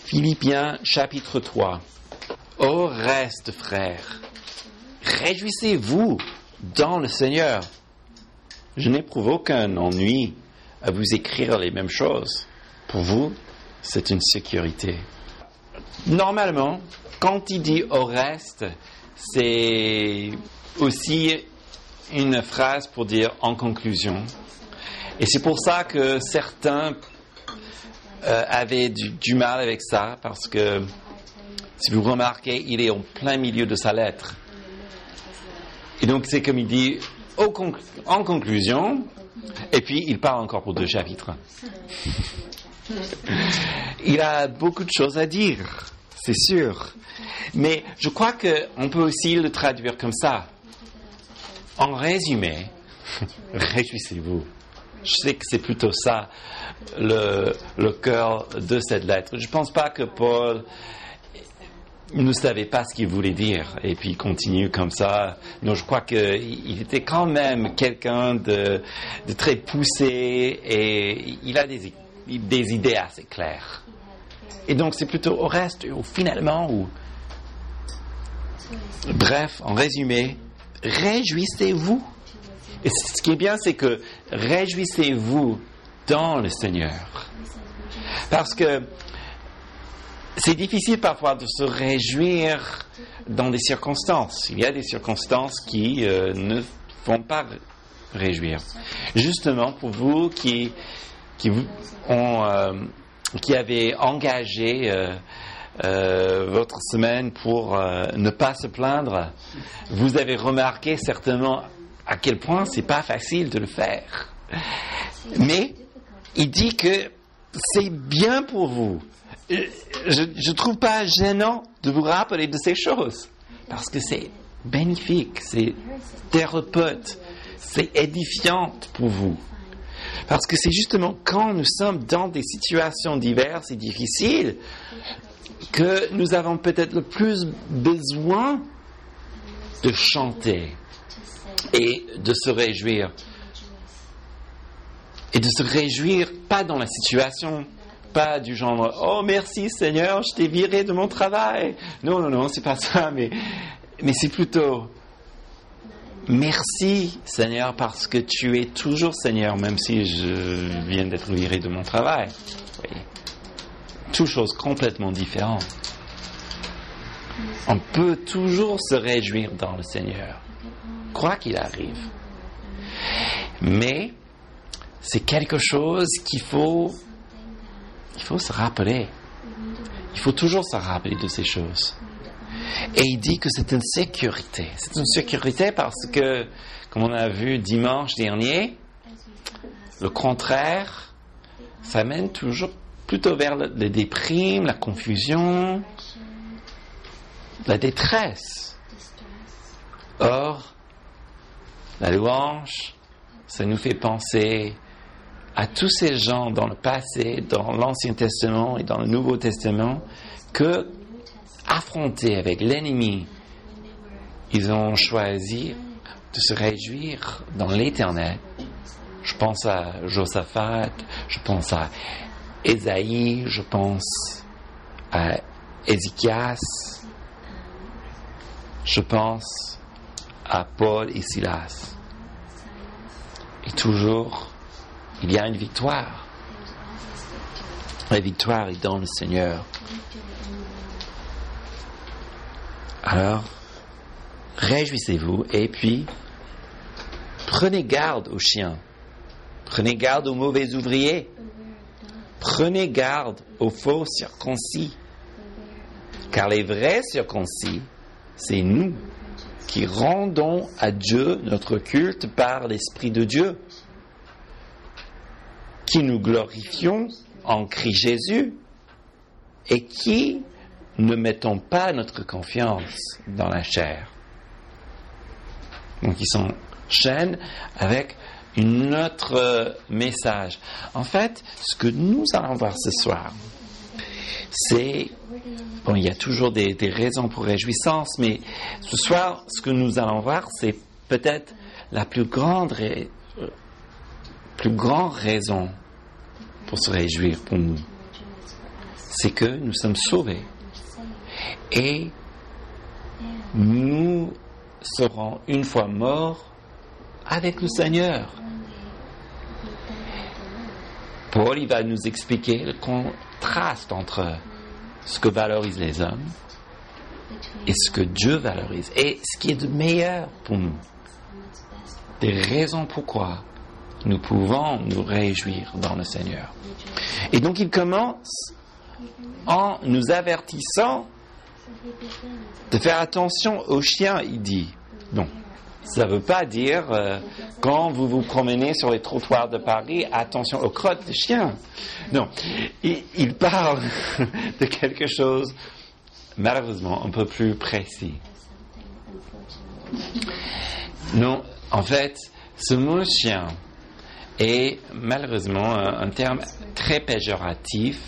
Philippiens chapitre 3. Au reste, frères, réjouissez-vous dans le Seigneur. Je n'éprouve aucun ennui à vous écrire les mêmes choses. Pour vous, c'est une sécurité. Normalement, quand il dit au reste, c'est aussi une phrase pour dire en conclusion. Et c'est pour ça que certains avaient du mal avec ça, parce que si vous remarquez, il est en plein milieu de sa lettre. Et donc c'est comme il dit en conclusion, et puis il parle encore pour 2 chapitres. Il a beaucoup de choses à dire, c'est sûr. Mais je crois qu'on peut aussi le traduire comme ça. En résumé, réjouissez-vous. Je sais que c'est plutôt ça le cœur de cette lettre. Je ne pense pas que Paul ne savait pas ce qu'il voulait dire et puis il continue comme ça. Non, je crois qu'il était quand même quelqu'un de très poussé et il a des idées assez claires. Et donc c'est plutôt au reste, ou finalement, ou bref, en résumé, réjouissez-vous. Et ce qui est bien, c'est que réjouissez-vous dans le Seigneur. Parce que c'est difficile parfois de se réjouir dans des circonstances. Il y a des circonstances qui ne font pas réjouir. Justement, pour vous qui avez engagé votre semaine pour ne pas se plaindre, vous avez remarqué certainement à quel point c'est pas facile de le faire. Mais il dit que c'est bien pour vous. Je trouve pas gênant de vous rappeler de ces choses, parce que c'est bénéfique, c'est thérapeute, c'est édifiant pour vous. Parce que c'est justement quand nous sommes dans des situations diverses et difficiles que nous avons peut-être le plus besoin de chanter et de se réjouir. Et de se réjouir pas dans la situation, pas du genre « Oh merci Seigneur, je t'ai viré de mon travail ». Non, c'est pas ça, mais c'est plutôt « Merci Seigneur parce que tu es toujours Seigneur, même si je viens d'être viré de mon travail ». Oui. Toutes choses complètement différentes. On peut toujours se réjouir dans le Seigneur, quoi qu'il arrive. Mais c'est quelque chose qu'il faut se rappeler. Il faut toujours se rappeler de ces choses. Et il dit que c'est une sécurité. C'est une sécurité parce que, comme on a vu dimanche dernier, le contraire, ça mène toujours plutôt vers la déprime, la confusion, la détresse. Or, la louange, ça nous fait penser à tous ces gens dans le passé, dans l'Ancien Testament et dans le Nouveau Testament, que, affrontés avec l'ennemi, ils ont choisi de se réjouir dans l'Éternel. Je pense à Josaphat, je pense à Ésaïe, je pense à Ézéchias, je pense à Paul et Silas. Et toujours, il y a une victoire. La victoire est dans le Seigneur. Alors, réjouissez-vous et puis, prenez garde aux chiens. Prenez garde aux mauvais ouvriers. Prenez garde aux faux circoncis. Car les vrais circoncis, c'est nous qui rendons à Dieu notre culte par l'Esprit de Dieu, qui nous glorifions en Christ Jésus et qui ne mettons pas notre confiance dans la chair. Donc ils s'enchaînent avec un autre message. En fait, ce que nous allons voir ce soir, c'est... Bon, il y a toujours des raisons pour réjouissance, mais ce soir, ce que nous allons voir, c'est peut-être la plus grande raison pour se réjouir pour nous. c'est que nous sommes sauvés et nous serons une fois morts avec le Seigneur. Paul, il va nous expliquer le contraste entre ce que valorisent les hommes et ce que Dieu valorise et ce qui est de meilleur pour nous. Des raisons pourquoi nous pouvons nous réjouir dans le Seigneur. Et donc il commence en nous avertissant de faire attention aux chiens, il dit. Non, ça ne veut pas dire quand vous vous promenez sur les trottoirs de Paris, attention aux crottes des chiens. Non, il parle de quelque chose malheureusement un peu plus précis. Non, en fait, ce mot chien est malheureusement un terme très péjoratif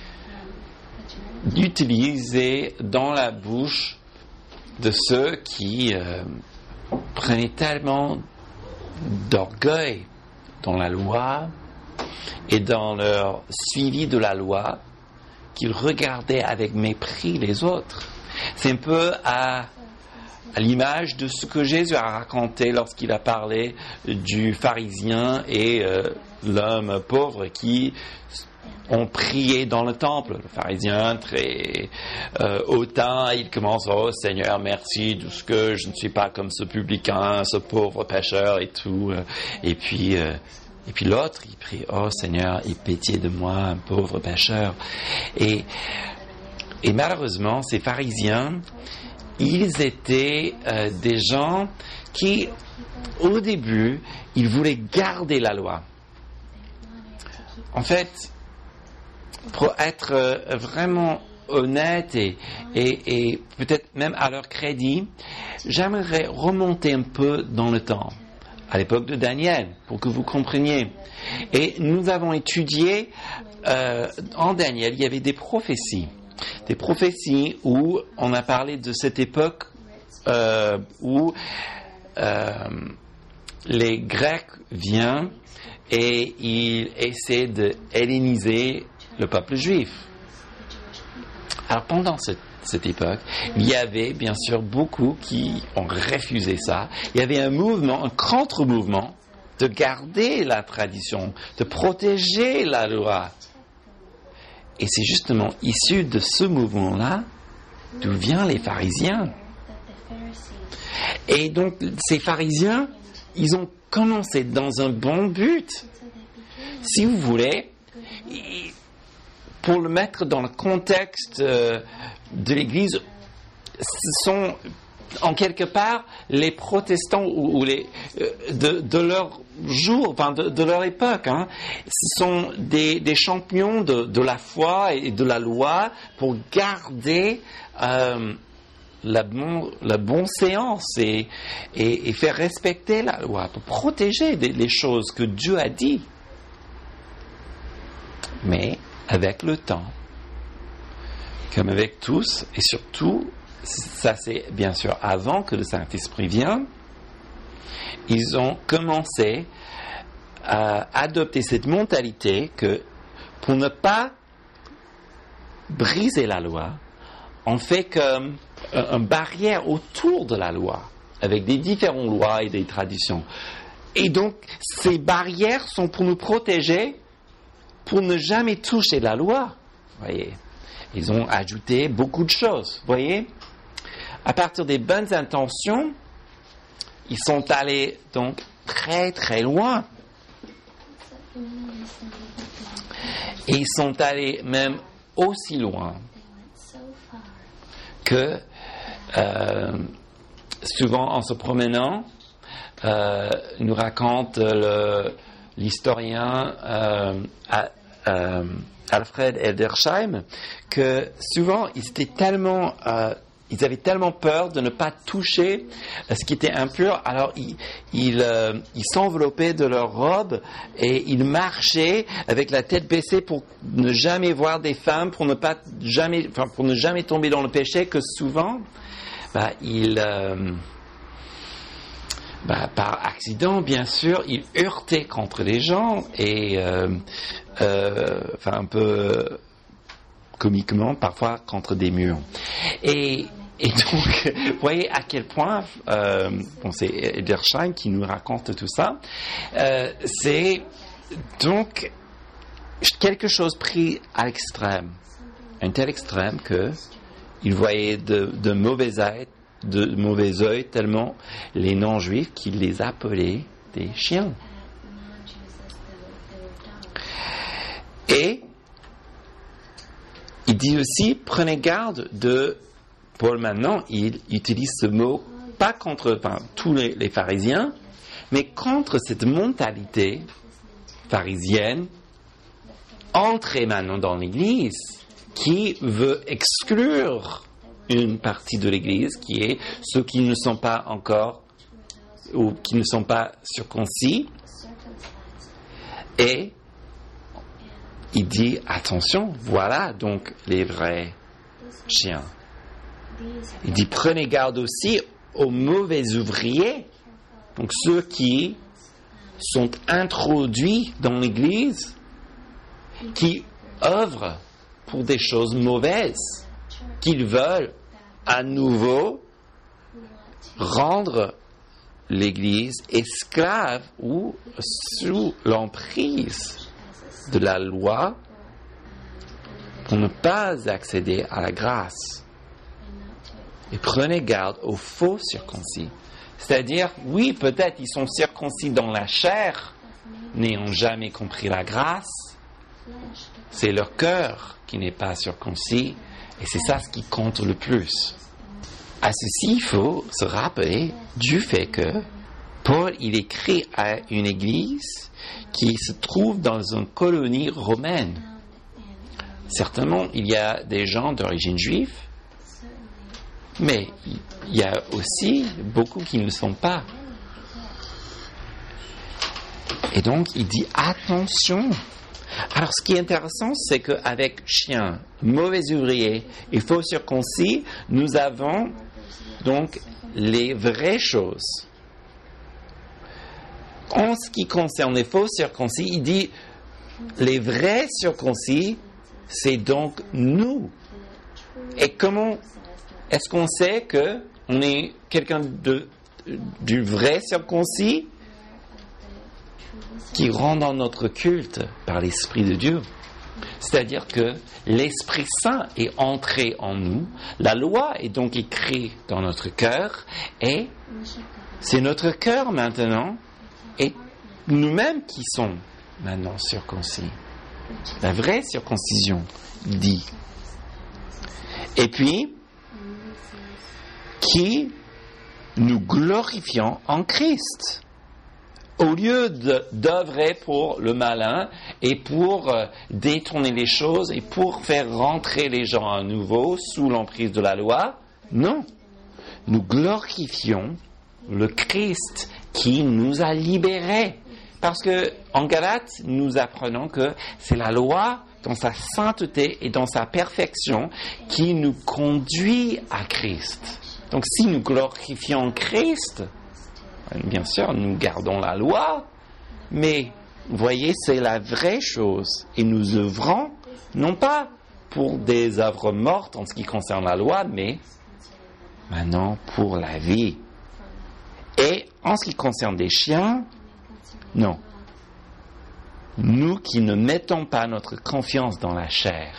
utilisé dans la bouche de ceux qui prenaient tellement d'orgueil dans la loi et dans leur suivi de la loi qu'ils regardaient avec mépris les autres. C'est un peu à l'image de ce que Jésus a raconté lorsqu'il a parlé du pharisien et l'homme pauvre qui ont prié dans le temple. Le pharisien très hautain, il commence « Oh Seigneur, merci de ce que je ne suis pas comme ce publicain, ce pauvre pécheur et tout. » Et puis l'autre, il prie « Oh Seigneur, aie pitié de moi, un pauvre pécheur. » Et malheureusement, ces pharisiens, ils étaient des gens qui, au début, ils voulaient garder la loi. En fait, pour être vraiment honnête et peut-être même à leur crédit, j'aimerais remonter un peu dans le temps, à l'époque de Daniel, pour que vous compreniez. Et nous avons étudié, en Daniel, il y avait des prophéties où on a parlé de cette époque où les Grecs viennent et ils essaient de helléniser le peuple juif. Alors pendant cette époque, il y avait bien sûr beaucoup qui ont refusé ça. Il y avait un mouvement, un contre-mouvement de garder la tradition, de protéger la loi. Et c'est justement issu de ce mouvement-là d'où viennent les pharisiens. Et donc, ces pharisiens, ils ont commencé dans un bon but. Si vous voulez, pour le mettre dans le contexte de l'Église, ce sont en quelque part les protestants ou les de leur jour, enfin de leur époque. Ce sont des champions de la foi et de la loi pour garder la bonne séance et faire respecter la loi, pour protéger les choses que Dieu a dit. Mais avec le temps, comme avec tous, et surtout, ça c'est bien sûr avant que le Saint-Esprit vienne, ils ont commencé à adopter cette mentalité que pour ne pas briser la loi, on fait comme une barrière autour de la loi, avec des différentes lois et des traditions. Et donc, ces barrières sont pour nous protéger, pour ne jamais toucher la loi. Voyez, ils ont ajouté beaucoup de choses. Voyez, à partir des bonnes intentions, ils sont allés donc très très loin. Et ils sont allés même aussi loin que souvent en se promenant, nous raconte l'historien Alfred Edersheim que souvent ils avaient tellement peur de ne pas toucher ce qui était impur, alors ils s'enveloppaient de leur robe et ils marchaient avec la tête baissée pour ne jamais voir des femmes, pour ne jamais tomber dans le péché, que souvent, par accident, bien sûr, ils heurtaient contre les gens et un peu comiquement, parfois contre des murs. Et donc, vous voyez à quel point, c'est Edersheim qui nous raconte tout ça, c'est donc quelque chose pris à l'extrême, un tel extrême que il voyait de mauvais œil tellement les non-juifs qu'il les appelait des chiens. Et il dit aussi, prenez garde de... Paul maintenant, il utilise ce mot pas contre tous les pharisiens, mais contre cette mentalité pharisienne entrée maintenant dans l'Église, qui veut exclure une partie de l'Église, qui est ceux qui ne sont pas encore, ou qui ne sont pas circoncis. Et il dit, attention, voilà donc les vrais chiens. Il dit, prenez garde aussi aux mauvais ouvriers, donc ceux qui sont introduits dans l'Église, qui œuvrent pour des choses mauvaises, qu'ils veulent à nouveau rendre l'Église esclave ou sous l'emprise de la loi pour ne pas accéder à la grâce. Et prenez garde aux faux circoncis. C'est-à-dire, oui, peut-être ils sont circoncis dans la chair, n'ayant jamais compris la grâce. C'est leur cœur qui n'est pas circoncis, et c'est ça ce qui compte le plus. À ceci, il faut se rappeler du fait que Paul, il écrit à une église qui se trouve dans une colonie romaine. Certainement, il y a des gens d'origine juive, mais il y a aussi beaucoup qui ne le sont pas. Et donc, il dit attention. Alors, ce qui est intéressant, c'est qu'avec chien, mauvais ouvrier et faux circoncis, nous avons donc les vraies choses. En ce qui concerne les faux circoncis, il dit les vrais circoncis, c'est donc nous. Et comment est-ce qu'on sait qu'on est quelqu'un du vrai circoncis qui rentre dans notre culte par l'Esprit de Dieu? C'est-à-dire que l'Esprit Saint est entré en nous, la loi est donc écrite dans notre cœur, et c'est notre cœur maintenant, et nous-mêmes qui sommes maintenant circoncis. La vraie circoncision, il dit. Et puis, qui nous glorifions en Christ. Au lieu d'œuvrer pour le malin et pour détourner les choses et pour faire rentrer les gens à nouveau sous l'emprise de la loi, non. Nous glorifions le Christ qui nous a libérés. Parce que en Galates, nous apprenons que c'est la loi dans sa sainteté et dans sa perfection qui nous conduit à Christ. Donc si nous glorifions Christ, bien sûr, nous gardons la loi, mais vous voyez, c'est la vraie chose. Et nous œuvrons, non pas pour des œuvres mortes en ce qui concerne la loi, mais maintenant pour la vie. Et en ce qui concerne des chiens, non. Nous qui ne mettons pas notre confiance dans la chair.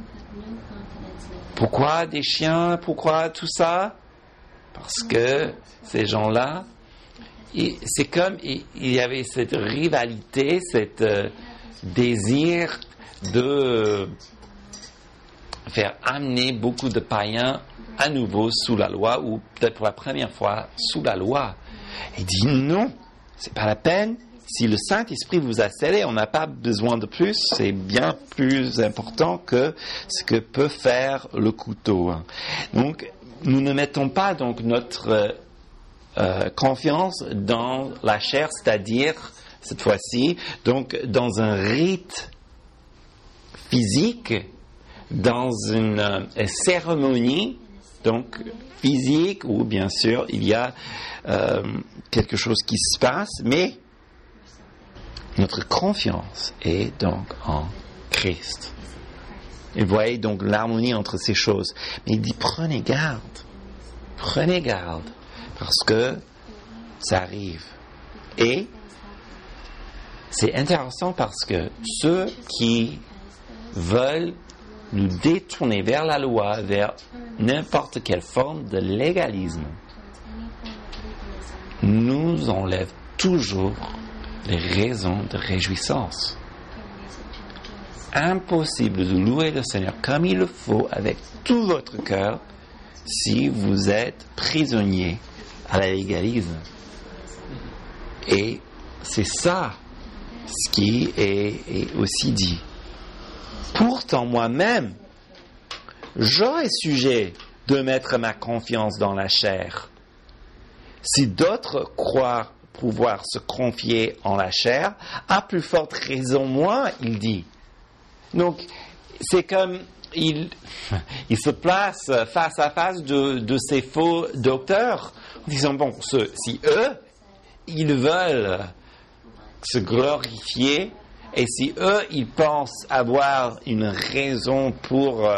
Pourquoi des chiens? Pourquoi tout ça? Parce que ces gens-là, c'est comme il y avait cette rivalité, cet désir de faire amener beaucoup de païens à nouveau sous la loi, ou peut-être pour la première fois sous la loi. Il dit non, c'est pas la peine. Si le Saint-Esprit vous a scellé, on n'a pas besoin de plus. C'est bien plus important que ce que peut faire le couteau. Donc, nous ne mettons pas donc notre confiance dans la chair, c'est-à-dire cette fois-ci, donc dans un rite physique, dans une cérémonie, donc physique, où bien sûr il y a quelque chose qui se passe, mais notre confiance est donc en Christ. Et vous voyez donc l'harmonie entre ces choses. Mais il dit prenez garde, parce que ça arrive. Et c'est intéressant parce que ceux qui veulent nous détourner vers la loi, vers n'importe quelle forme de légalisme, nous enlèvent toujours les raisons de réjouissance. Impossible de louer le Seigneur comme il le faut avec tout votre cœur si vous êtes prisonnier à la légalisme. Et c'est ça ce qui est aussi dit. Pourtant moi-même, j'aurais sujet de mettre ma confiance dans la chair. Si d'autres croient pouvoir se confier en la chair, à plus forte raison moi, il dit. Donc, c'est comme il se place face à face de ces faux docteurs, en disant, bon, si eux, ils veulent se glorifier, et si eux, ils pensent avoir une raison pour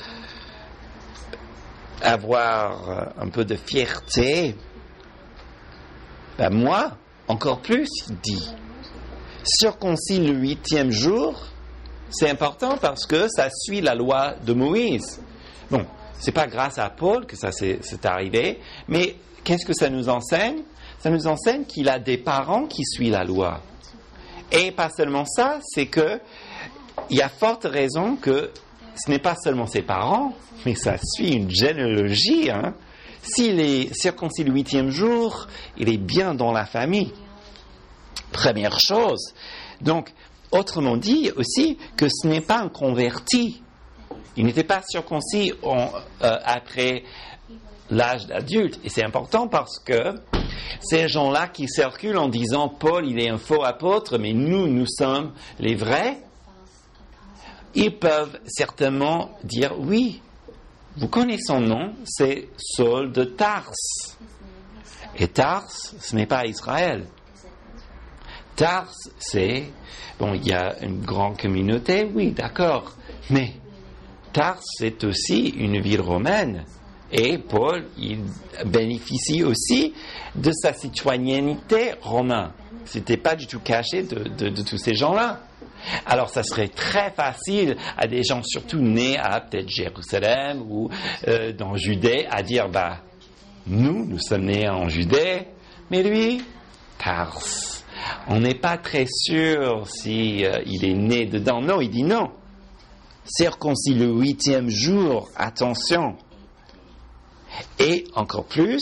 avoir un peu de fierté, ben moi, encore plus, il dit, circoncis le 8e jour, c'est important parce que ça suit la loi de Moïse. Bon, c'est pas grâce à Paul que ça c'est arrivé, mais qu'est-ce que ça nous enseigne? Ça nous enseigne qu'il a des parents qui suivent la loi. Et pas seulement ça, c'est que il y a forte raison que ce n'est pas seulement ses parents, mais ça suit une généalogie. S'il est circoncis le 8e jour, il est bien dans la famille. Première chose. Donc, autrement dit aussi que ce n'est pas un converti. Il n'était pas circoncis après l'âge d'adulte. Et c'est important parce que ces gens-là qui circulent en disant Paul, il est un faux apôtre, mais nous sommes les vrais, ils peuvent certainement dire oui, vous connaissez son nom, c'est Saul de Tars. Et Tars, ce n'est pas Israël. Tars, c'est... Bon, il y a une grande communauté, oui, d'accord. Mais Tars, c'est aussi une ville romaine. Et Paul, il bénéficie aussi de sa citoyenneté romaine. Ce n'était pas du tout caché de tous ces gens-là. Alors, ça serait très facile à des gens, surtout nés à peut-être Jérusalem ou dans Judée, à dire, nous sommes nés en Judée, mais lui, Tars. On n'est pas très sûr si il est né dedans. Non, il dit non. Circoncis le 8e jour, attention. Et encore plus,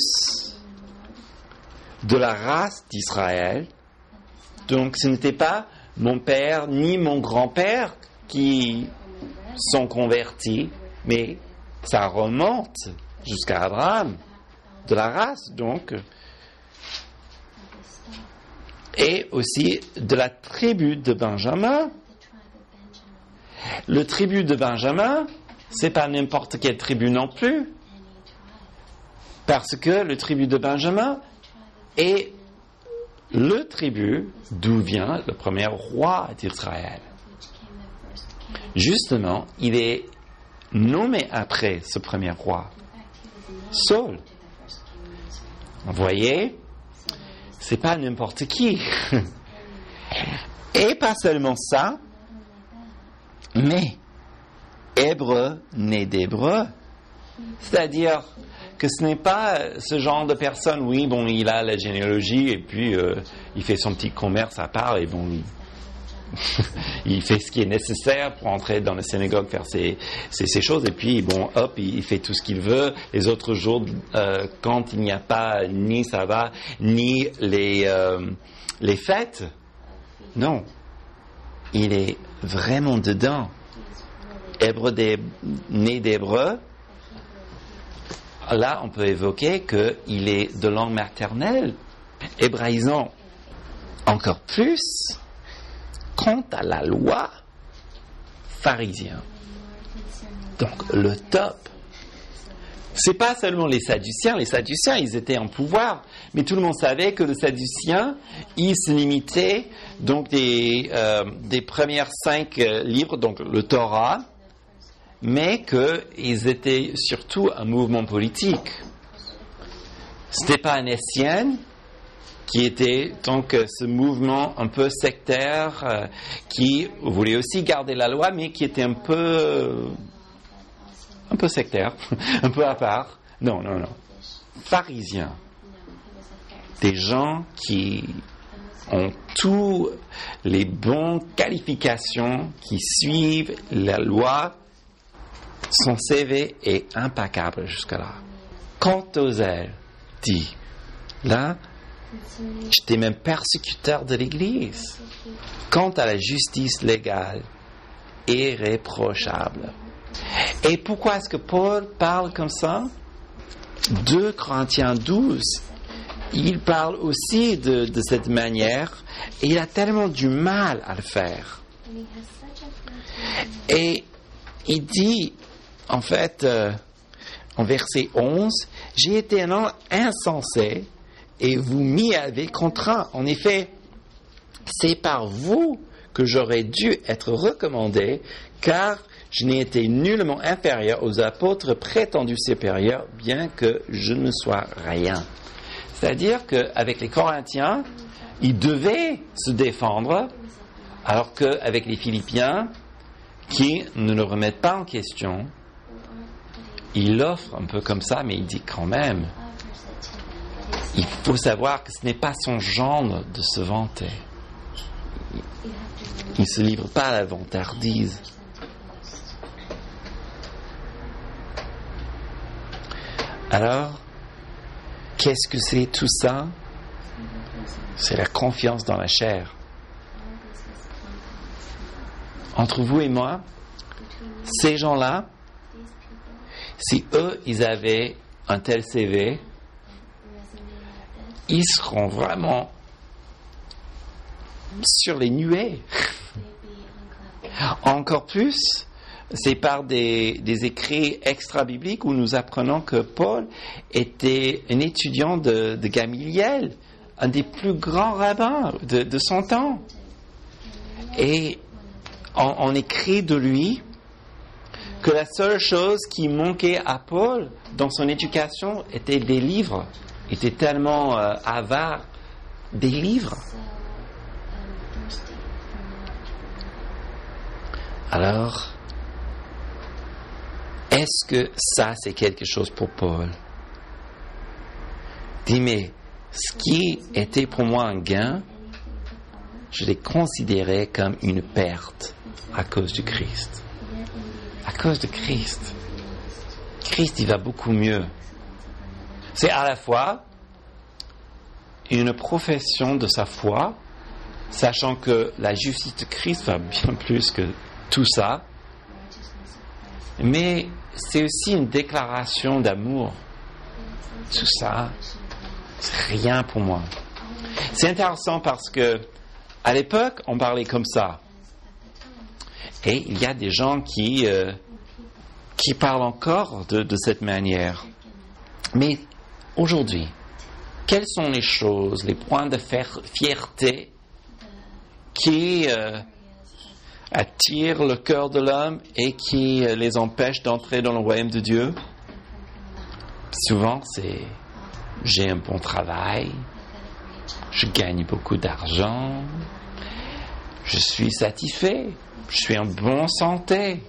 de la race d'Israël. Donc ce n'était pas mon père ni mon grand-père qui sont convertis, mais ça remonte jusqu'à Abraham. De la race, donc. Et aussi de la tribu de Benjamin. Le tribu de Benjamin, c'est pas n'importe quelle tribu non plus. Parce que le tribu de Benjamin est le tribu d'où vient le premier roi d'Israël. Justement, il est nommé après ce premier roi, Saul. Vous voyez, c'est pas n'importe qui. Et pas seulement ça, mais hébreu né d'hébreu. C'est-à-dire que ce n'est pas ce genre de personne, oui, bon, il a la généalogie et puis il fait son petit commerce à part et bon, il fait ce qui est nécessaire pour entrer dans la synagogue, faire ses choses et puis bon, hop, il fait tout ce qu'il veut. Les autres jours, quand il n'y a pas ni ça va, ni les fêtes, non, il est vraiment dedans. Hébreu né d'hébreu. Là, on peut évoquer qu'il est de langue maternelle, hébraïsant encore plus, quant à la loi, pharisien. Donc, le top. C'est pas seulement les Sadduciens, ils étaient en pouvoir, mais tout le monde savait que les Sadduciens, ils se limitaient donc des premières 5 livres, donc le Torah, mais qu'ils étaient surtout un mouvement politique. C'était pas un Essienne qui était donc ce mouvement un peu sectaire qui voulait aussi garder la loi, mais qui était un peu sectaire, un peu à part. Non. Pharisiens. Des gens qui ont tous les bonnes qualifications, qui suivent la loi. Son CV est impeccable jusque-là. Quant aux ailes, dit, là, j'étais même persécuteur de l'Église. Quant à la justice légale, irréprochable. Et pourquoi est-ce que Paul parle comme ça? 2 Corinthiens 12, il parle aussi de cette manière, et il a tellement du mal à le faire. Et il dit, en fait, en verset 11, « J'ai été un homme insensé, et vous m'y avez contraint. En effet, c'est par vous que j'aurais dû être recommandé, car je n'ai été nullement inférieur aux apôtres prétendus supérieurs, bien que je ne sois rien. » C'est-à-dire qu'avec les Corinthiens, ils devaient se défendre, alors qu'avec les Philippiens, qui ne le remettent pas en question, il l'offre un peu comme ça, mais il dit quand même, il faut savoir que ce n'est pas son genre de se vanter. Il ne se livre pas à la vantardise. Alors, qu'est-ce que c'est tout ça? C'est la confiance dans la chair. Entre vous et moi, ces gens-là, si eux, ils avaient un tel CV, ils seront vraiment sur les nuées. Encore plus, c'est par des écrits extra-bibliques où nous apprenons que Paul était un étudiant de Gamaliel, un des plus grands rabbins de son temps. Et on écrit de lui que la seule chose qui manquait à Paul dans son éducation était des livres. Il était tellement avare des livres. Alors, est-ce que ça, c'est quelque chose pour Paul? Dis, mais ce qui était pour moi un gain, je l'ai considéré comme une perte à cause du Christ. À cause de Christ. Christ, il va beaucoup mieux. C'est à la fois une profession de sa foi, sachant que la justice de Christ va bien plus que tout ça, mais c'est aussi une déclaration d'amour. Tout ça, c'est rien pour moi. C'est intéressant parce que à l'époque, on parlait comme ça. Et il y a des gens qui parlent encore de cette manière. Mais aujourd'hui, quelles sont les choses, les points de fierté qui attirent le cœur de l'homme et qui les empêchent d'entrer dans le royaume de Dieu? Souvent, c'est j'ai un bon travail, je gagne beaucoup d'argent, je suis satisfait, je suis en bonne santé,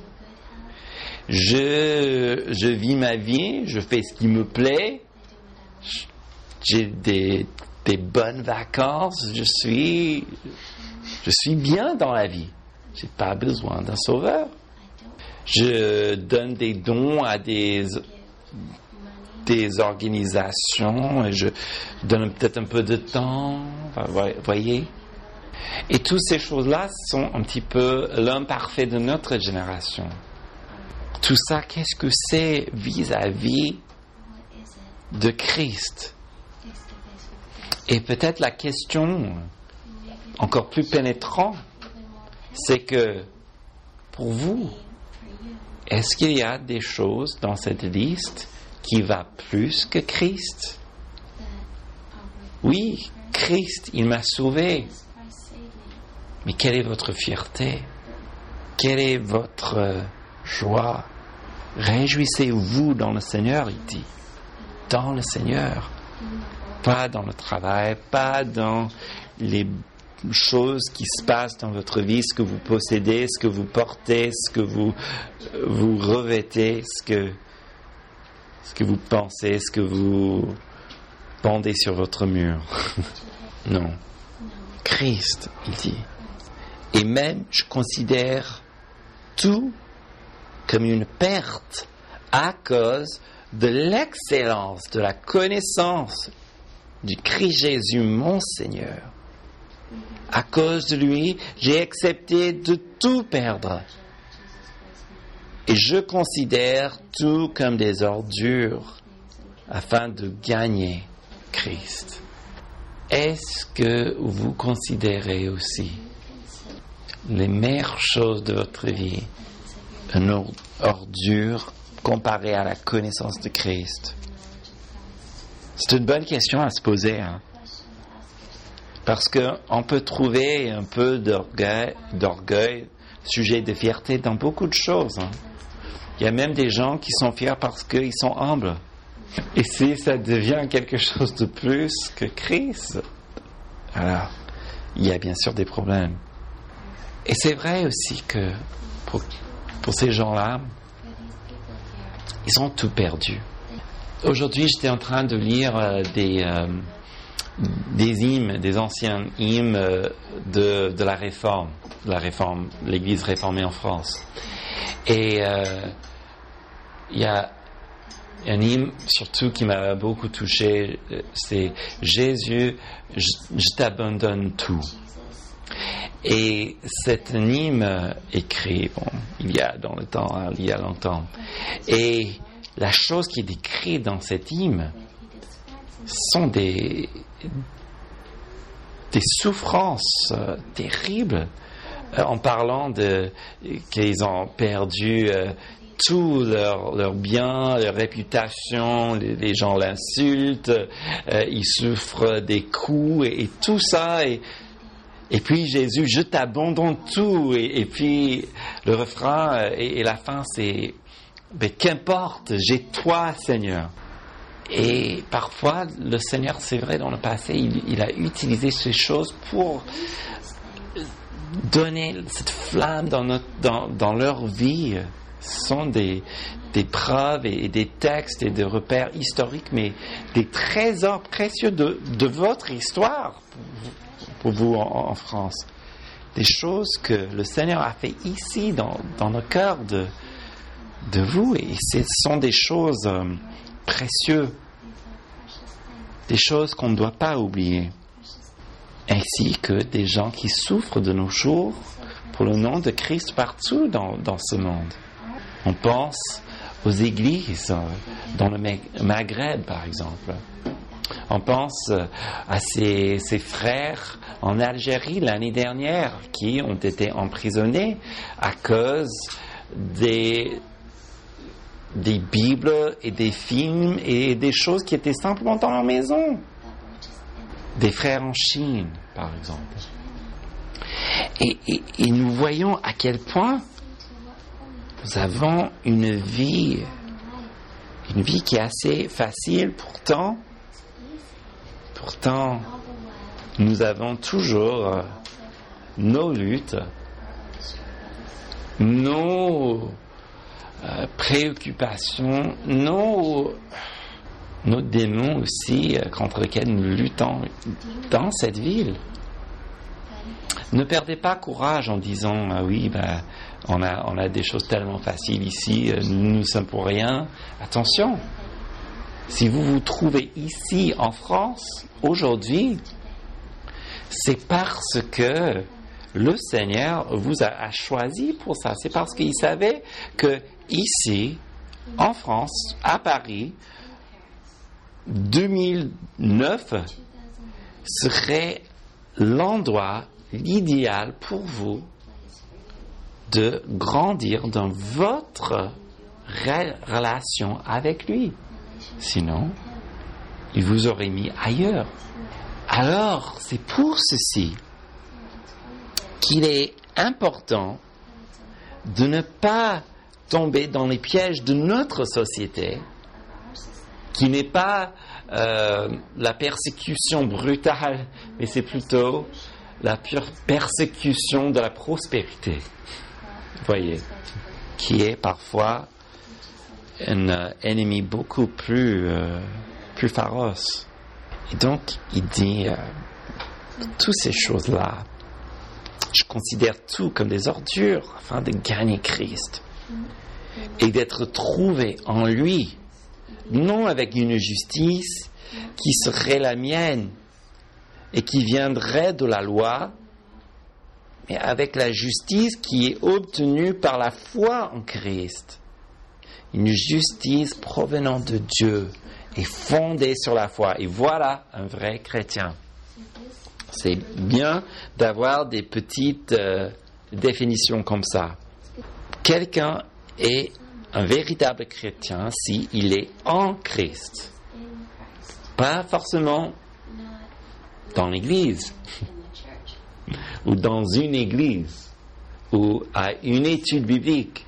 je vis ma vie, je fais ce qui me plaît, j'ai des bonnes vacances, je suis bien dans la vie. J'ai pas besoin d'un sauveur. Je donne des dons à des organisations et je donne peut-être un peu de temps, voyez. Et toutes ces choses-là sont un petit peu l'homme parfait de notre génération. Tout ça, qu'est-ce que c'est vis-à-vis de Christ? Et peut-être la question encore plus pénétrante, c'est que pour vous, est-ce qu'il y a des choses dans cette liste qui va plus que Christ? Oui, Christ, il m'a sauvé. Mais quelle est votre fierté? Quelle est votre joie? Réjouissez-vous dans le Seigneur, il dit. Dans le Seigneur. Pas dans le travail, pas dans les choses qui se passent dans votre vie, ce que vous possédez, ce que vous portez, ce que vous revêtez, ce que vous pensez, ce que vous pendez sur votre mur. Non. Christ, il dit. Et même, je considère tout comme une perte à cause de l'excellence, de la connaissance du Christ Jésus, mon Seigneur. À cause de lui, j'ai accepté de tout perdre. Et je considère tout comme des ordures afin de gagner Christ. Est-ce que vous considérez aussi les meilleures choses de votre vie une ordure comparée à la connaissance de Christ? C'est une bonne question à se poser, hein? Parce qu'on peut trouver un peu d'orgueil, sujet de fierté dans beaucoup de choses, hein? Il y a même des gens qui sont fiers parce qu'ils sont humbles. Et si ça devient quelque chose de plus que Christ, alors il y a bien sûr des problèmes. Et c'est vrai aussi que pour ces gens-là, ils ont tout perdu. Aujourd'hui, j'étais en train de lire des hymnes, des anciens hymnes de la Réforme, l'Église réformée en France. Et il y a un hymne surtout qui m'a beaucoup touché, c'est « Jésus, je t'abandonne tout ». Et c'est un hymne écrit, il y a dans le temps, hein, il y a longtemps. Et la chose qui est décrite dans cet hymne sont des souffrances terribles, en parlant qu'ils ont perdu tout leur bien, leur réputation, les gens l'insultent, ils souffrent des coups et tout ça. Et puis Jésus, je t'abandonne tout. Et puis le refrain et la fin, c'est mais qu'importe, j'ai toi, Seigneur. Et parfois, le Seigneur, c'est vrai, dans le passé, il a utilisé ces choses pour donner cette flamme dans leur vie. Ce sont des preuves et des textes et des repères historiques, mais des trésors précieux de votre histoire pour vous en France. Des choses que le Seigneur a fait ici, dans le cœur de vous, et ce sont des choses précieuses, des choses qu'on ne doit pas oublier, ainsi que des gens qui souffrent de nos jours pour le nom de Christ partout dans ce monde. On pense aux églises dans le Maghreb, par exemple. On pense à ces frères en Algérie l'année dernière qui ont été emprisonnés à cause des Bibles et des films et des choses qui étaient simplement dans leur maison. Des frères en Chine, par exemple. Et nous voyons à quel point nous avons une vie qui est assez facile, pourtant nous avons toujours nos luttes, nos préoccupations, nos démons aussi contre lesquels nous luttons dans cette ville. Ne perdez pas courage en disant oui, on a des choses tellement faciles ici, nous ne sommes pour rien. Attention, si vous vous trouvez ici en France aujourd'hui, c'est parce que le Seigneur vous a choisi pour ça. C'est parce qu'il savait que ici, en France, à Paris, 2009 serait l'endroit, l'idéal pour vous de grandir dans votre relation avec lui. Sinon, il vous aurait mis ailleurs. Alors, c'est pour ceci qu'il est important de ne pas tomber dans les pièges de notre société, qui n'est pas la persécution brutale, mais c'est plutôt la pure persécution de la prospérité, vous voyez, qui est parfois un ennemi beaucoup plus féroce. Et donc, il dit, toutes ces choses-là, je considère tout comme des ordures afin de gagner Christ et d'être trouvé en lui, non avec une justice qui serait la mienne et qui viendrait de la loi, mais avec la justice qui est obtenue par la foi en Christ. Une justice provenant de Dieu et fondée sur la foi. Et voilà un vrai chrétien. C'est bien d'avoir des petites définitions comme ça. Quelqu'un est un véritable chrétien s'il est en Christ. Pas forcément dans l'église, ou dans une église, ou à une étude biblique,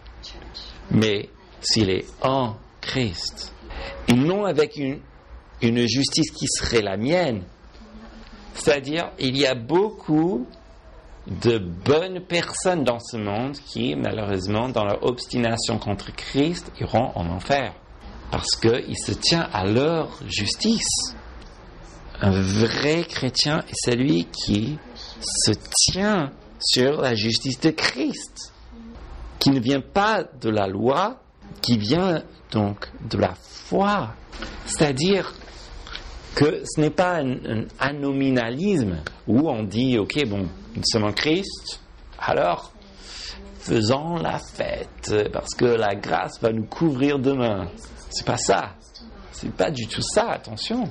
mais s'il est en Christ. Et non avec une justice qui serait la mienne. C'est-à-dire, il y a beaucoup de bonnes personnes dans ce monde qui, malheureusement, dans leur obstination contre Christ, iront en enfer. Parce qu'ils se tiennent à leur justice. Un vrai chrétien est celui qui se tient sur la justice de Christ, qui ne vient pas de la loi, qui vient donc de la foi. C'est-à-dire que ce n'est pas un anominalisme où on dit, ok, bon, nous sommes en Christ, alors faisons la fête parce que la grâce va nous couvrir demain. C'est pas ça. C'est pas du tout ça, attention.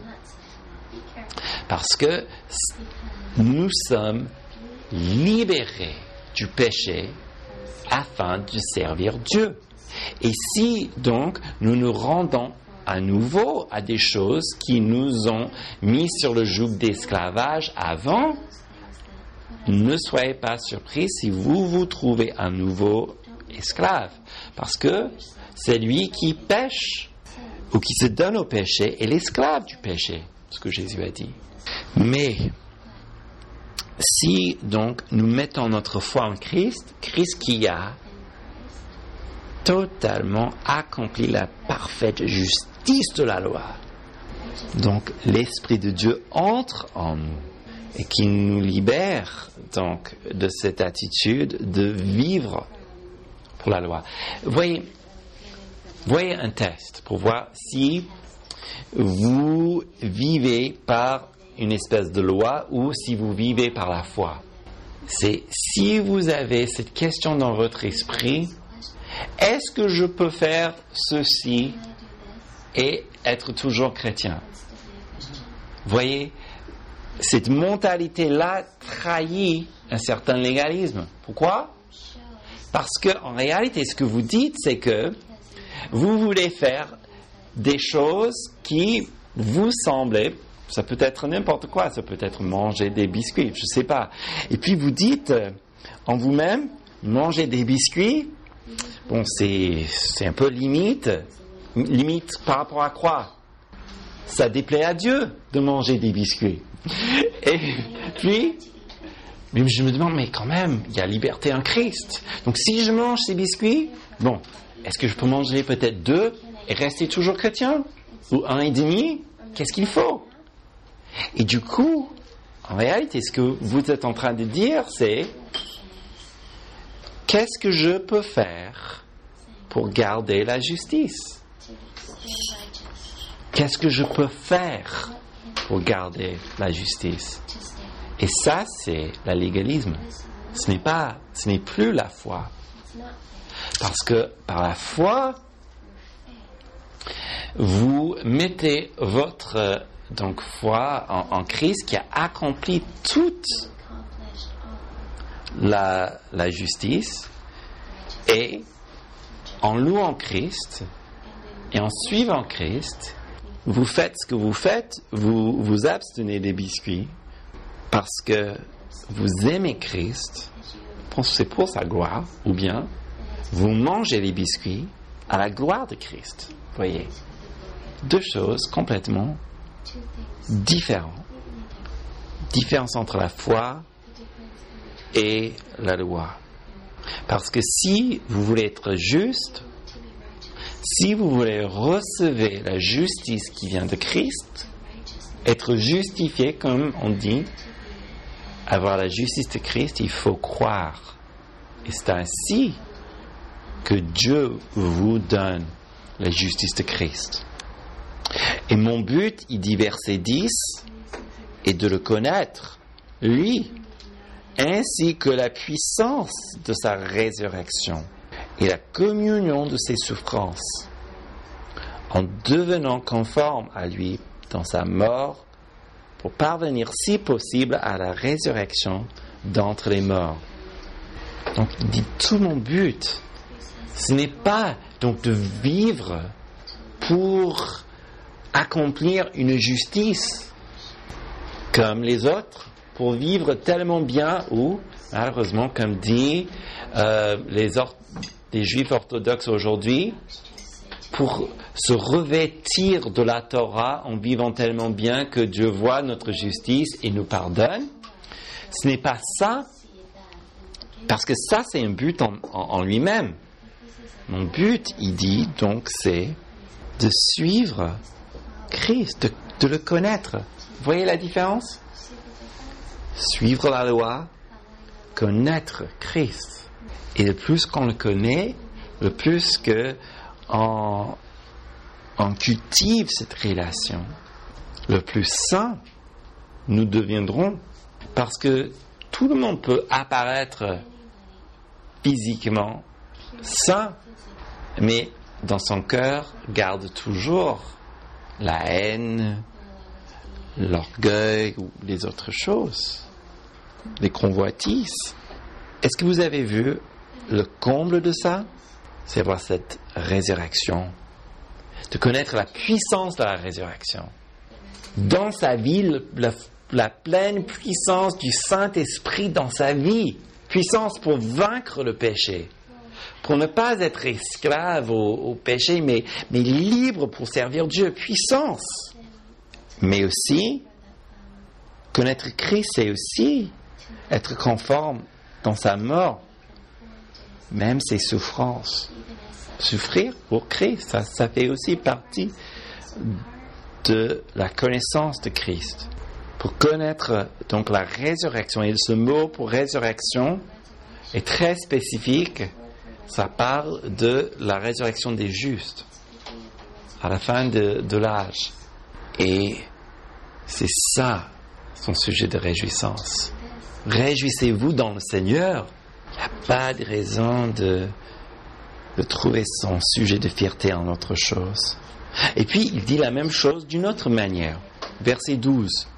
Parce que nous sommes libérés du péché afin de servir Dieu. Et si donc nous nous rendons à nouveau à des choses qui nous ont mis sur le joug d'esclavage avant, ne soyez pas surpris si vous vous trouvez à nouveau esclave. Parce que c'est lui qui pêche ou qui se donne au péché est l'esclave du péché, ce que Jésus a dit. Mais si donc nous mettons notre foi en Christ, Christ qui a totalement accompli la parfaite justice de la loi, donc l'Esprit de Dieu entre en nous et qui nous libère donc de cette attitude de vivre pour la loi. Voyez un test pour voir si vous vivez par une espèce de loi ou si vous vivez par la foi. C'est si vous avez cette question dans votre esprit, est-ce que je peux faire ceci et être toujours chrétien? Voyez, cette mentalité-là trahit un certain légalisme. Pourquoi? Parce qu'en réalité, ce que vous dites, c'est que vous voulez faire des choses qui vous semblent, ça peut être n'importe quoi, ça peut être manger des biscuits, je ne sais pas. Et puis vous dites en vous-même, manger des biscuits, bon, c'est un peu limite par rapport à quoi? Ça déplaît à Dieu de manger des biscuits. Et puis, je me demande, mais quand même, il y a liberté en Christ. Donc si je mange ces biscuits, bon, est-ce que je peux manger peut-être 2 et rester toujours chrétien? Ou 1,5? Qu'est-ce qu'il faut? Et du coup, en réalité, ce que vous êtes en train de dire, c'est qu'est-ce que je peux faire pour garder la justice? Qu'est-ce que je peux faire pour garder la justice? Et ça, c'est le légalisme. Ce n'est plus la foi. Parce que par la foi, vous mettez votre donc foi en Christ qui a accompli toute la justice, et en louant Christ et en suivant Christ, vous faites ce que vous faites, vous vous abstenez des biscuits parce que vous aimez Christ, c'est pour sa gloire, ou bien vous mangez les biscuits à la gloire de Christ. Vous voyez, deux choses complètement différentes. Différence entre la foi et la loi. Parce que si vous voulez être juste, si vous voulez recevoir la justice qui vient de Christ, être justifié, comme on dit, avoir la justice de Christ, il faut croire. Et c'est ainsi que Dieu vous donne la justice de Christ. Et mon but, il dit verset 10, est de le connaître, lui, ainsi que la puissance de sa résurrection et la communion de ses souffrances, en devenant conforme à lui dans sa mort, pour parvenir, si possible, à la résurrection d'entre les morts. Donc, il dit, tout mon but, ce n'est pas donc de vivre pour accomplir une justice comme les autres, pour vivre tellement bien ou, malheureusement, comme dit les Juifs orthodoxes aujourd'hui, pour se revêtir de la Torah en vivant tellement bien que Dieu voit notre justice et nous pardonne. Ce n'est pas ça, parce que ça, c'est un but en lui-même. Mon but, il dit, donc, c'est de suivre Christ, de le connaître. Vous voyez la différence? Suivre la loi, connaître Christ. Et le plus qu'on le connaît, le plus qu'on cultive cette relation, le plus saint nous deviendrons. Parce que tout le monde peut apparaître physiquement saint, mais dans son cœur garde toujours la haine, l'orgueil ou les autres choses, les convoitises. Est-ce que vous avez vu le comble de ça? C'est voir cette résurrection, de connaître la puissance de la résurrection. Dans sa vie, la pleine puissance du Saint-Esprit dans sa vie. Puissance pour vaincre le péché. Pour ne pas être esclave au péché, mais libre pour servir Dieu. Puissance. Mais aussi, connaître Christ, c'est aussi être conforme dans sa mort, même ses souffrances. Souffrir pour Christ, ça fait aussi partie de la connaissance de Christ. Pour connaître donc la résurrection, et ce mot pour résurrection est très spécifique, ça parle de la résurrection des justes à la fin de l'âge. Et c'est ça son sujet de réjouissance. Réjouissez-vous dans le Seigneur. Il n'y a pas de raison de trouver son sujet de fierté en autre chose. Et puis, il dit la même chose d'une autre manière. Verset 12.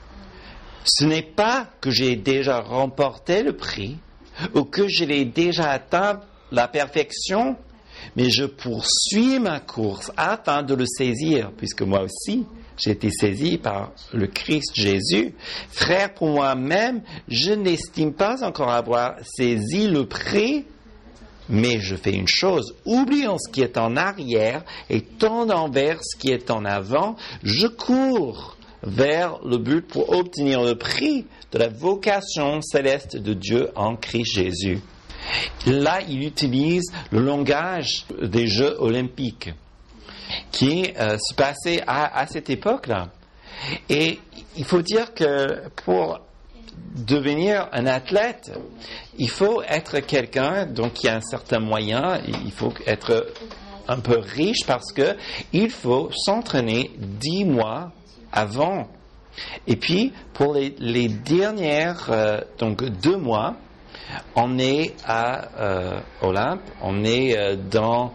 Ce n'est pas que j'ai déjà remporté le prix ou que je l'ai déjà atteint la perfection, mais je poursuis ma course afin de le saisir, puisque moi aussi, j'ai été saisi par le Christ Jésus. Frère, pour moi-même, je n'estime pas encore avoir saisi le prix, mais je fais une chose, oubliant ce qui est en arrière et tendant vers ce qui est en avant, je cours vers le but pour obtenir le prix de la vocation céleste de Dieu en Christ Jésus. Là, il utilise le langage des Jeux olympiques qui se passaient à cette époque-là. Et il faut dire que pour devenir un athlète, il faut être quelqu'un donc qui a un certain moyen, il faut être un peu riche parce que il faut s'entraîner 10 mois avant. Et puis, pour les dernières, donc 2 mois, on est à Olympe, on est dans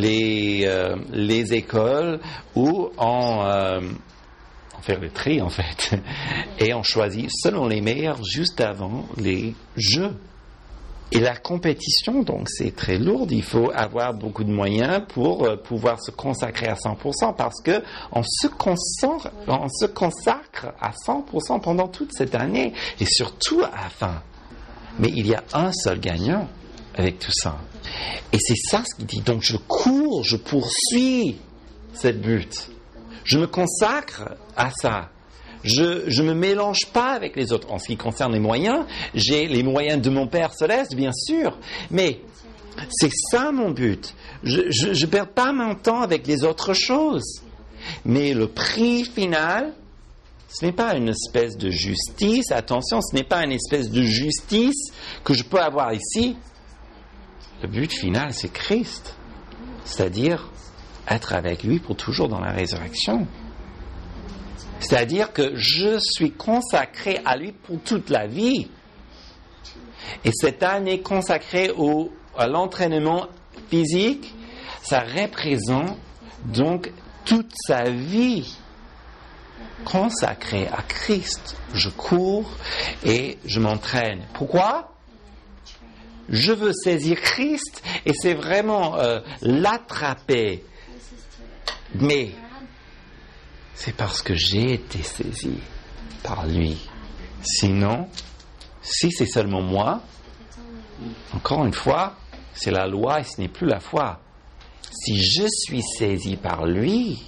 les écoles où on fait le tri en fait, et on choisit selon les meilleurs juste avant les Jeux. Et la compétition, donc, c'est très lourd. Il faut avoir beaucoup de moyens pour pouvoir se consacrer à 100% parce que on se consacre à 100% pendant toute cette année et surtout à la fin. Mais il y a un seul gagnant avec tout ça. Et c'est ça ce qu'il dit. Donc je cours, je poursuis cette but. Je me consacre à ça. Je me mélange pas avec les autres. En ce qui concerne les moyens, j'ai les moyens de mon Père Céleste, bien sûr. Mais c'est ça mon but. Je perds pas mon temps avec les autres choses. Mais le prix final, ce n'est pas une espèce de justice. Attention, ce n'est pas une espèce de justice que je peux avoir ici. Le but final, c'est Christ. C'est-à-dire être avec lui pour toujours dans la résurrection. C'est-à-dire que je suis consacré à lui pour toute la vie. Et cette année consacrée à l'entraînement physique, ça représente donc toute sa vie consacrée à Christ. Je cours et je m'entraîne. Pourquoi ? Je veux saisir Christ et c'est vraiment l'attraper. Mais c'est parce que j'ai été saisi par lui. Sinon, si c'est seulement moi, encore une fois, c'est la loi et ce n'est plus la foi. Si je suis saisi par lui,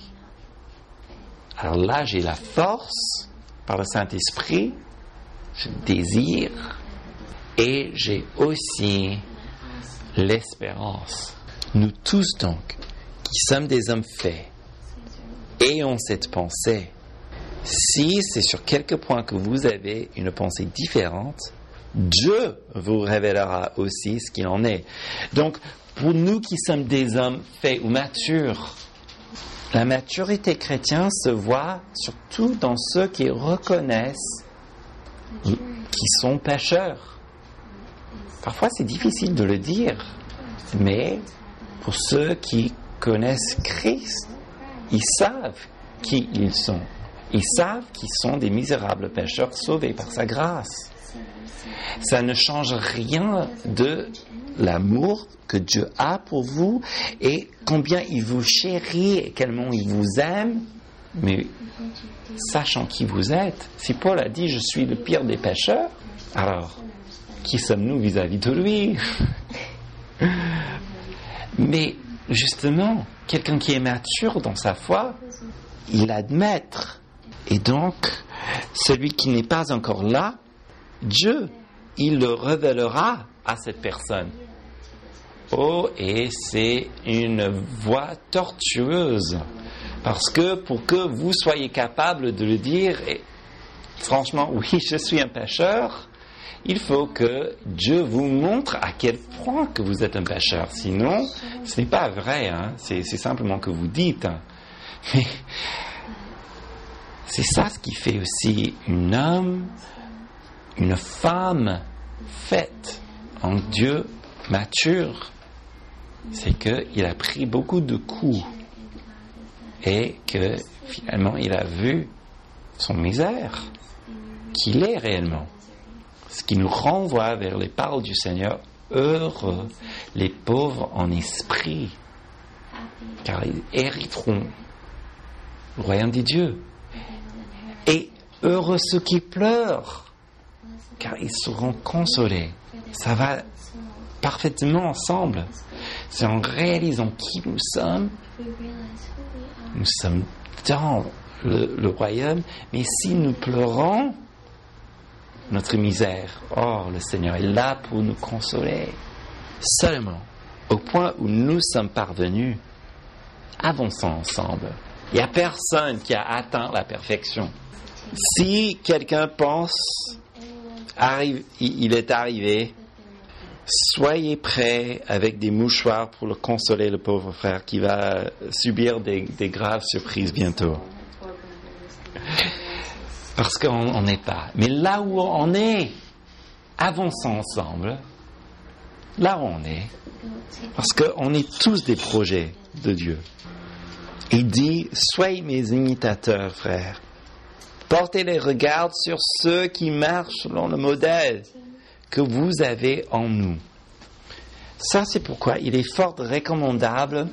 alors là, j'ai la force par le Saint-Esprit, je désire et j'ai aussi l'espérance. Nous tous donc, qui sommes des hommes faits, ayons cette pensée. Si c'est sur quelques points que vous avez une pensée différente, Dieu vous révélera aussi ce qu'il en est. Donc, pour nous qui sommes des hommes faits ou matures, la maturité chrétienne se voit surtout dans ceux qui reconnaissent qui sont pécheurs. Parfois, c'est difficile de le dire, mais pour ceux qui connaissent Christ, ils savent qui ils sont. Ils savent qu'ils sont des misérables pécheurs sauvés par sa grâce. Ça ne change rien de l'amour que Dieu a pour vous et combien il vous chérit et quellement il vous aime, mais sachant qui vous êtes. Si Paul a dit « Je suis le pire des pécheurs », alors, qui sommes-nous vis-à-vis de lui ? Mais justement, quelqu'un qui est mature dans sa foi, il admet. Et donc, celui qui n'est pas encore là, Dieu, il le révélera à cette personne. Oh, et c'est une voie tortueuse. Parce que pour que vous soyez capable de le dire, et, franchement, oui, je suis un pécheur, il faut que Dieu vous montre à quel point que vous êtes un pécheur. Sinon, ce n'est pas vrai, hein? C'est simplement que vous dites. Hein? Mais c'est ça ce qui fait aussi un homme, une femme faite en Dieu mature. C'est qu'il a pris beaucoup de coups et que finalement il a vu son misère, qu'il est réellement. Ce qui nous renvoie vers les paroles du Seigneur, heureux les pauvres en esprit, car ils hériteront le royaume des dieux. Et heureux ceux qui pleurent, car ils seront consolés. Ça va parfaitement ensemble. C'est en réalisant qui nous sommes dans le royaume, mais si nous pleurons notre misère, oh, le Seigneur est là pour nous consoler. Seulement, au point où nous sommes parvenus, avançons ensemble. Il n'y a personne qui a atteint la perfection. Si quelqu'un pense, il est arrivé, soyez prêts avec des mouchoirs pour le consoler, le pauvre frère qui va subir des graves surprises bientôt. Parce qu'on n'est pas. Mais là où on est, avançons ensemble. Là où on est. Parce qu'on est tous des projets de Dieu. Il dit, soyez mes imitateurs, frères. Portez les regards sur ceux qui marchent selon le modèle que vous avez en nous. Ça, c'est pourquoi il est fort recommandable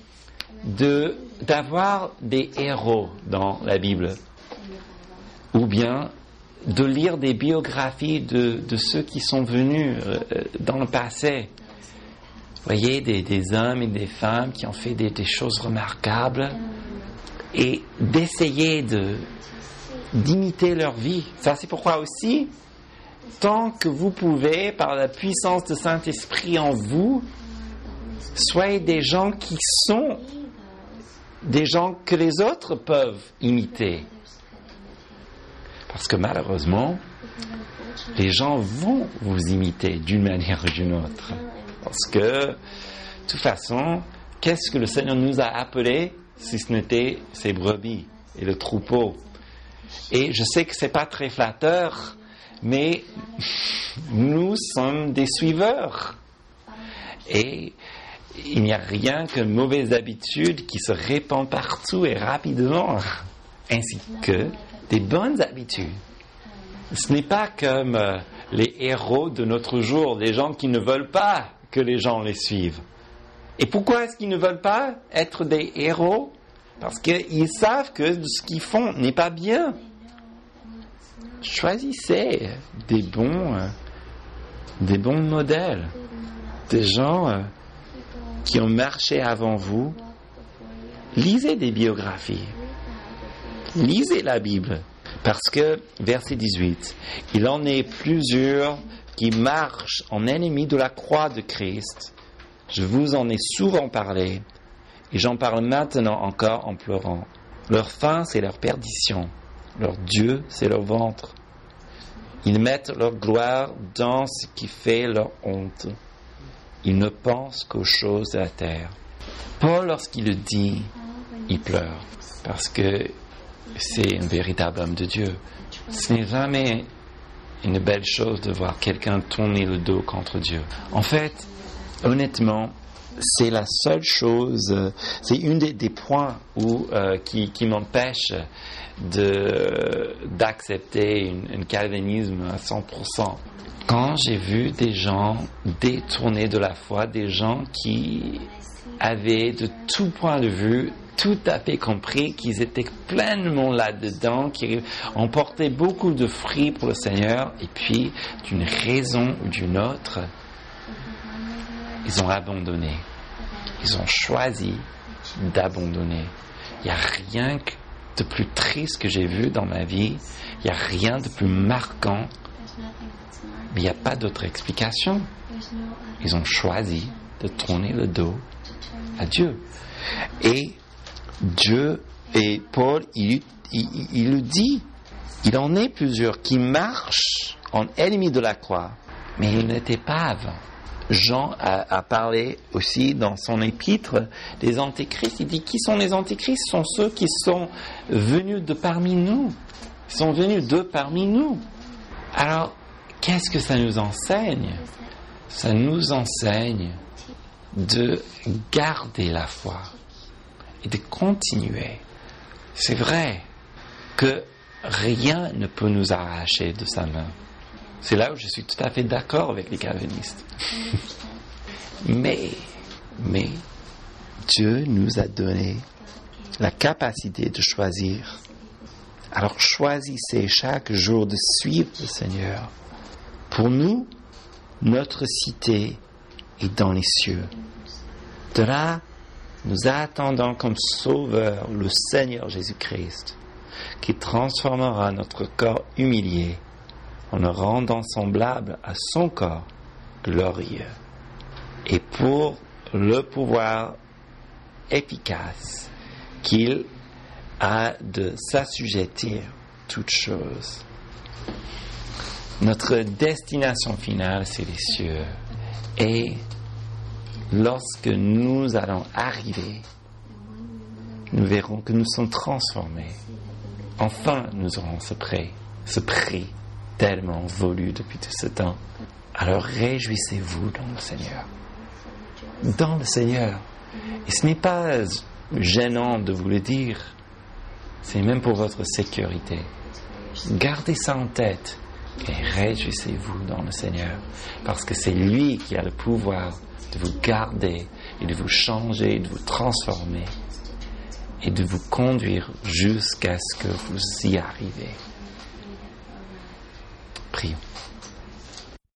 d'avoir des héros dans la Bible. Ou bien de lire des biographies de ceux qui sont venus dans le passé. Voyez, des hommes et des femmes qui ont fait des choses remarquables et d'essayer d'imiter leur vie. Ça, c'est pourquoi aussi, tant que vous pouvez, par la puissance du Saint-Esprit en vous, soyez des gens qui sont des gens que les autres peuvent imiter. Parce que malheureusement, les gens vont vous imiter d'une manière ou d'une autre. Parce que, de toute façon, qu'est-ce que le Seigneur nous a appelés si ce n'était ses brebis et le troupeau? Et je sais que c'est pas très flatteur, mais nous sommes des suiveurs. Et il n'y a rien qu'une mauvaise habitude qui se répand partout et rapidement, ainsi que des bonnes habitudes. Ce n'est pas comme les héros de notre jour, des gens qui ne veulent pas que les gens les suivent. Et pourquoi est-ce qu'ils ne veulent pas être des héros? Parce qu'ils savent que ce qu'ils font n'est pas bien. Choisissez des bons modèles, des gens qui ont marché avant vous. Lisez des biographies, lisez la Bible, parce que, verset 18, il en est plusieurs qui marchent en ennemis de la croix de Christ. Je vous en ai souvent parlé, et j'en parle maintenant encore en pleurant. Leur fin, c'est leur perdition. Leur Dieu, c'est leur ventre. Ils mettent leur gloire dans ce qui fait leur honte. Ils ne pensent qu'aux choses de la terre. Paul, lorsqu'il le dit, il pleure, parce que c'est un véritable homme de Dieu. Ce n'est jamais une belle chose de voir quelqu'un tourner le dos contre Dieu. En fait, honnêtement, c'est la seule chose, c'est une des points qui m'empêche d'accepter un calvinisme à 100%. Quand j'ai vu des gens détournés de la foi, des gens qui avaient de tout point de vue tout à fait compris qu'ils étaient pleinement là-dedans, qui ont porté beaucoup de fruits pour le Seigneur, et puis d'une raison ou d'une autre, ils ont abandonné. Ils ont choisi d'abandonner. Il n'y a rien de plus triste que j'ai vu dans ma vie. Il n'y a rien de plus marquant. Mais il n'y a pas d'autre explication. Ils ont choisi de tourner le dos à Dieu. Et Dieu, et Paul, il le dit. Il en est plusieurs qui marchent en ennemis de la croix. Mais ils n'étaient pas avant. Jean a parlé aussi dans son épître des antéchrists. Il dit, qui sont les antéchrists? Ce sont ceux qui sont venus de parmi nous. Ils sont venus de parmi nous. Alors, qu'est-ce que ça nous enseigne? Ça nous enseigne de garder la foi et de continuer. C'est vrai que rien ne peut nous arracher de sa main. C'est là où je suis tout à fait d'accord avec les calvinistes. Mais Dieu nous a donné la capacité de choisir. Alors choisissez chaque jour de suivre le Seigneur. Pour nous, notre cité est dans les cieux. De là, nous attendons comme sauveur le Seigneur Jésus-Christ, qui transformera notre corps humilié en le rendant semblable à son corps glorieux. Et pour le pouvoir efficace qu'il a de s'assujettir toutes choses. Notre destination finale, c'est les cieux. Et lorsque nous allons arriver, nous verrons que nous sommes transformés. Enfin, nous aurons ce prix tellement voulu depuis tout ce temps. Alors réjouissez-vous dans le Seigneur. Dans le Seigneur. Et ce n'est pas gênant de vous le dire. C'est même pour votre sécurité. Gardez ça en tête. Et réjouissez-vous dans le Seigneur. Parce que c'est lui qui a le pouvoir de vous garder et de vous changer, de vous transformer et de vous conduire jusqu'à ce que vous y arrivez. Prions.